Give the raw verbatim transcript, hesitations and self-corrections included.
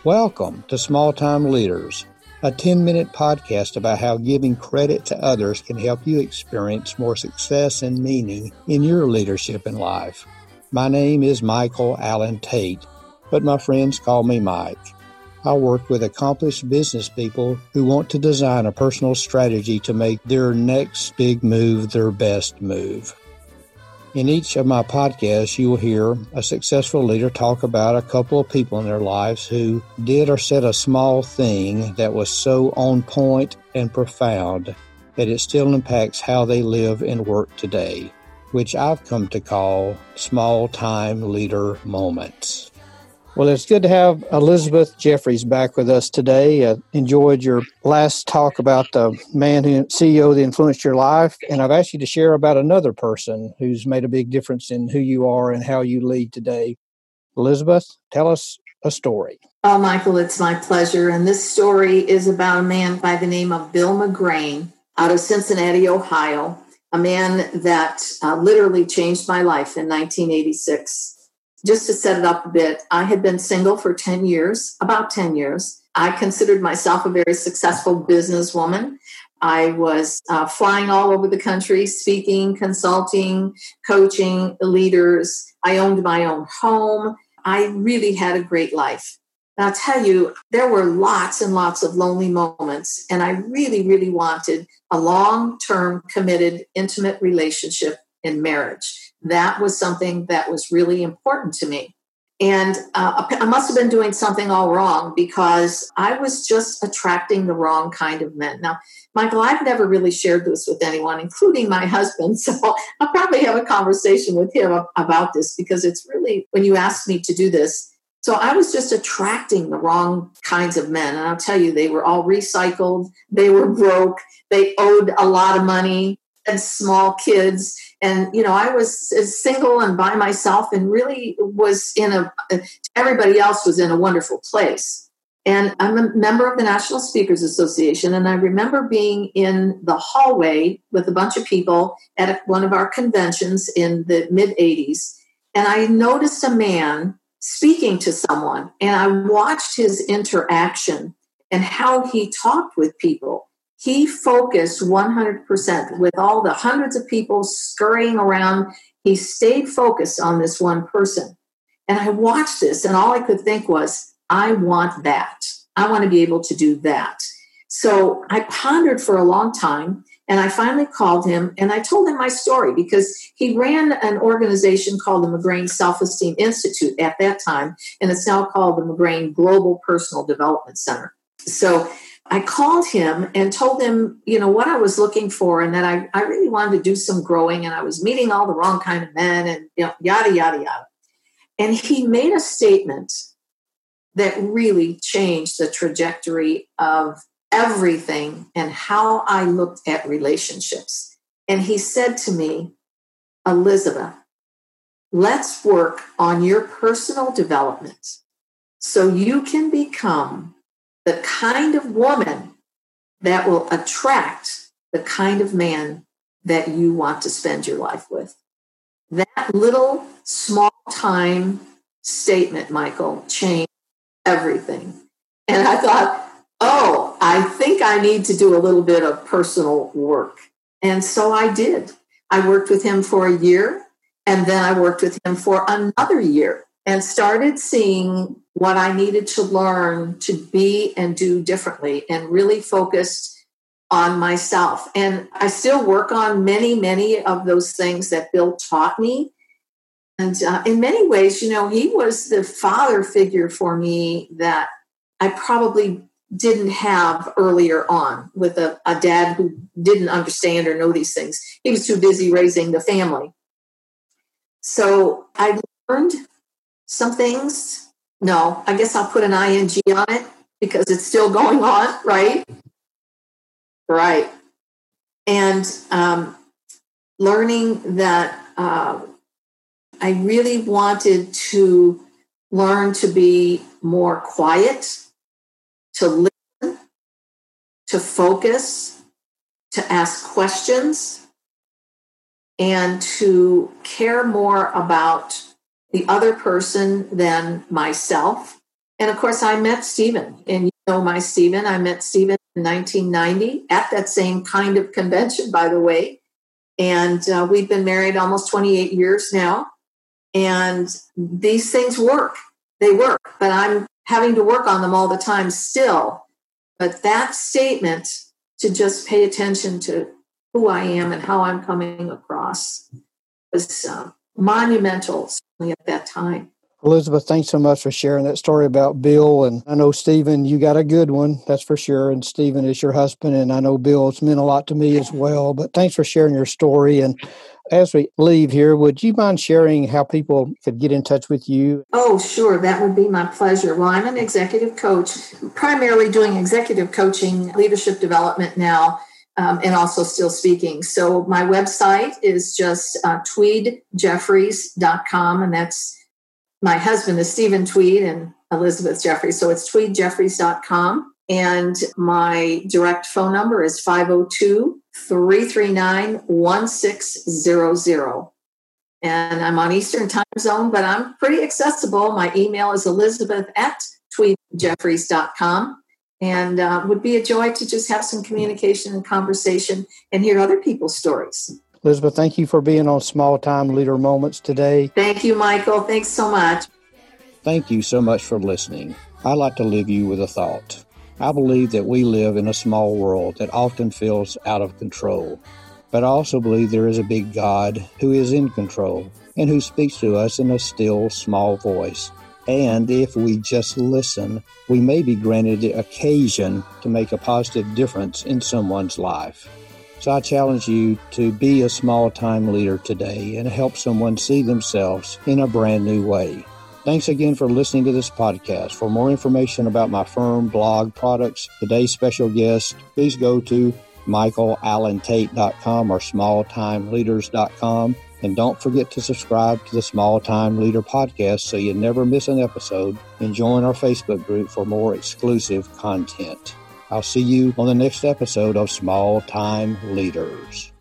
Welcome to Small Time Leaders, a ten-minute podcast about how giving credit to others can help you experience more success and meaning in your leadership in life. My name is Michael Allen Tate, but my friends call me Mike. I work with accomplished business people who want to design a personal strategy to make their next big move their best move. In each of my podcasts, you will hear a successful leader talk about a couple of people in their lives who did or said a small thing that was so on point and profound that it still impacts how they live and work today, which I've come to call small-time leader moments. Well, it's good to have Elizabeth Jeffries back with us today. Uh, enjoyed your last talk about the man who C E O that influenced your life, and I've asked you to share about another person who's made a big difference in who you are and how you lead today. Elizabeth, tell us a story. Oh, Michael, it's my pleasure. And this story is about a man by the name of Bill McGrain out of Cincinnati, Ohio, a man that uh, literally changed my life in nineteen eighty-six. Just to set it up a bit, I had been single for ten years, about ten years. I considered myself a very successful businesswoman. I was uh, flying all over the country, speaking, consulting, coaching leaders. I owned my own home. I really had a great life. And I'll tell you, there were lots and lots of lonely moments, and I really, really wanted a long-term, committed, intimate relationship in marriage. That was something that was really important to me. And uh, I must have been doing something all wrong because I was just attracting the wrong kind of men. Now, Michael, I've never really shared this with anyone, including my husband. So I'll probably have a conversation with him about this because it's really, when you asked me to do this, so I was just attracting the wrong kinds of men. And I'll tell you, they were all recycled. They were broke. They owed a lot of money and small kids. And, you know, I was single and by myself and really was in a, everybody else was in a wonderful place. And I'm a member of the National Speakers Association. And I remember being in the hallway with a bunch of people at one of our conventions in the mid eighties. And I noticed a man speaking to someone. And I watched his interaction and how he talked with people. He focused one hundred percent with all the hundreds of people scurrying around. He stayed focused on this one person. And I watched this, and all I could think was, I want that. I want to be able to do that. So I pondered for a long time, and I finally called him, and I told him my story because he ran an organization called the McGrain Self-Esteem Institute at that time, and it's now called the McGrain Global Personal Development Center. So I called him and told him, you know, what I was looking for and that I, I really wanted to do some growing and I was meeting all the wrong kind of men and, you know, yada, yada, yada. And he made a statement that really changed the trajectory of everything and how I looked at relationships. And he said to me, Elizabeth, let's work on your personal development so you can become the kind of woman that will attract the kind of man that you want to spend your life with. That little small time statement, Michael, changed everything. And I thought, oh, I think I need to do a little bit of personal work. And so I did. I worked with him for a year, and then I worked with him for another year and started seeing what I needed to learn to be and do differently and really focused on myself. And I still work on many, many of those things that Bill taught me. And uh, in many ways, you know, he was the father figure for me that I probably didn't have earlier on with a, a dad who didn't understand or know these things. He was too busy raising the family. So I learned some things. No, I guess I'll put an I N G on it because it's still going on, right? Right. And um, learning that uh, I really wanted to learn to be more quiet, to listen, to focus, to ask questions, and to care more about the other person than myself. And of course, I met Stephen, and you know my Stephen. I met Stephen in nineteen ninety at that same kind of convention, by the way. And uh, we've been married almost twenty-eight years now. And these things work. They work, but I'm having to work on them all the time still. But that statement to just pay attention to who I am and how I'm coming across was uh, monumental, certainly at that time. Elizabeth, thanks so much for sharing that story about Bill. And I know, Stephen, you got a good one, that's for sure. And Stephen is your husband. And I know, Bill, it's meant a lot to me as well. But thanks for sharing your story. And as we leave here, would you mind sharing how people could get in touch with you? Oh, sure. That would be my pleasure. Well, I'm an executive coach, primarily doing executive coaching, leadership development now, um, and also still speaking. So my website is just uh, tweed jeffries dot com, and that's my husband is Stephen Tweed and Elizabeth Jeffries. So it's tweed jeffries dot com. And my direct phone number is five oh two, three three nine, one six zero zero. And I'm on Eastern time zone, but I'm pretty accessible. My email is elizabeth at tweed jeffries dot com. And uh, would be a joy to just have some communication and conversation and hear other people's stories. Elizabeth, thank you for being on Small Time Leader Moments today. Thank you, Michael. Thanks so much. Thank you so much for listening. I'd like to leave you with a thought. I believe that we live in a small world that often feels out of control. But I also believe there is a big God who is in control and who speaks to us in a still, small voice. And if we just listen, we may be granted the occasion to make a positive difference in someone's life. So I challenge you to be a small-time leader today and help someone see themselves in a brand new way. Thanks again for listening to this podcast. For more information about my firm, blog, products, today's special guest, please go to michael allen tate dot com or small time leaders dot com. And don't forget to subscribe to the Small Time Leader podcast so you never miss an episode, and join our Facebook group for more exclusive content. I'll see you on the next episode of Small Time Leaders.